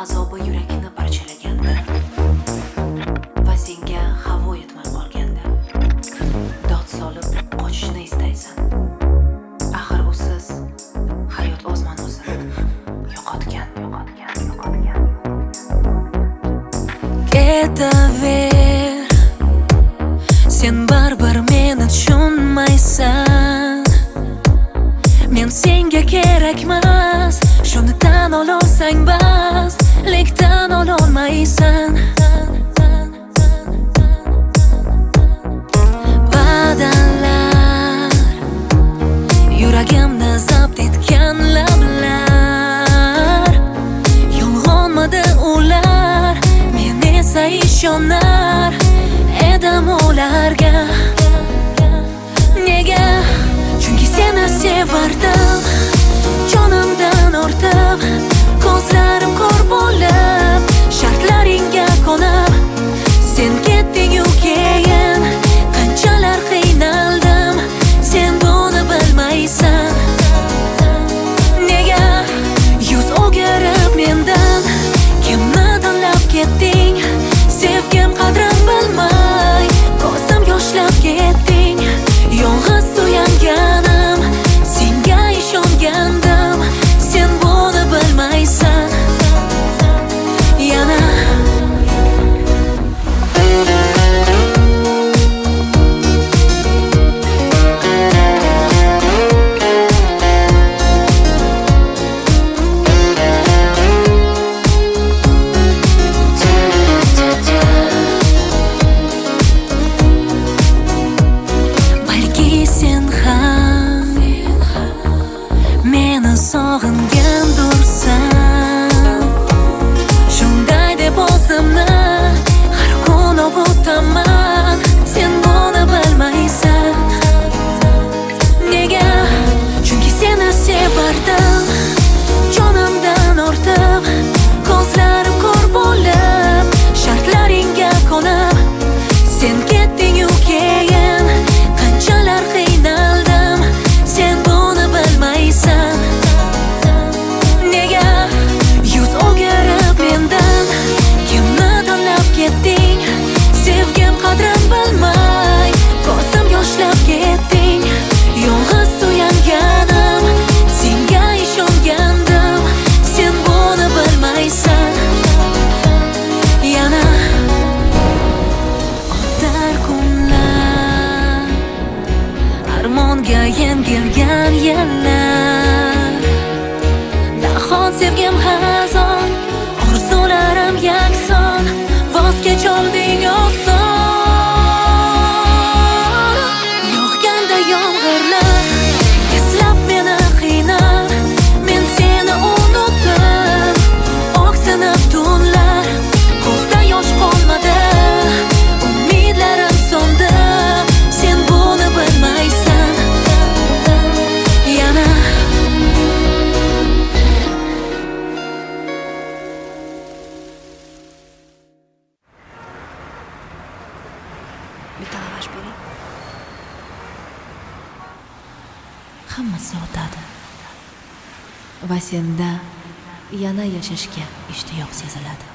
azobi yurakni parchalaganda va senga havo yetmay qolganda dod solib qochishni istaysan. Axir usiz hayot o'z ma'nosini yo'qotgan. Ketaver, sen baribir meni tushunmaysan. Men senga kerakmas, shuni tan olsang bas, lek tan ololmaysan. Va'dalar, yuragimni zabt etgan lablar, yolg'onmidi ular, men esa ishonar edim ularga. Nega? Chunki seni sevardim, jonimdan ortib, ko'zlarim ko'r bo'lib, shartlaringga qo'nib, sen ketding-u keyin qanchalar qiynaldim, sen buni bilmaysan. Nega yuz o'girib mendan, kimni tanlab ketding? Sevgim qadrin bilmay, ko'zim yoshlab ketding. Yolg'iz suyanganim, senga ishongandim, sen buni bilmaysan. Yana sog'ingandursan, shunday deb o'zimni har kun ovutaman, sen buni bilmaysan. Nega? Chunki seni sevardim, jonimdan ortib, ko'zlarim ko'r bo'lib, shartlaringga qo'nib, sen ketding-u keyin qanchalar qiynaldim, sen buni bilmaysan. Sevgim qadrin bilmay, ko'zim yoshlab ketding. Yolg'iz suyanganim, senga ishongandim, sen buni bilmaysan. Yana o'tar kunlar, armonga yengilgan yillar, nahot sevgim xazon, orzularim yakson, voz kecholding oson. Yog'ganda yomg'irlar, eslab meni qiynar, men seni unutdim. Oqsinib tunlar, ko'zda yosh qolmadi, umidlarim so'ndi, sen buni bilmaysan. Yana bitta lavash bering. Hammasi o'tadi va senda yana yashashga ishtiyoq seziladi.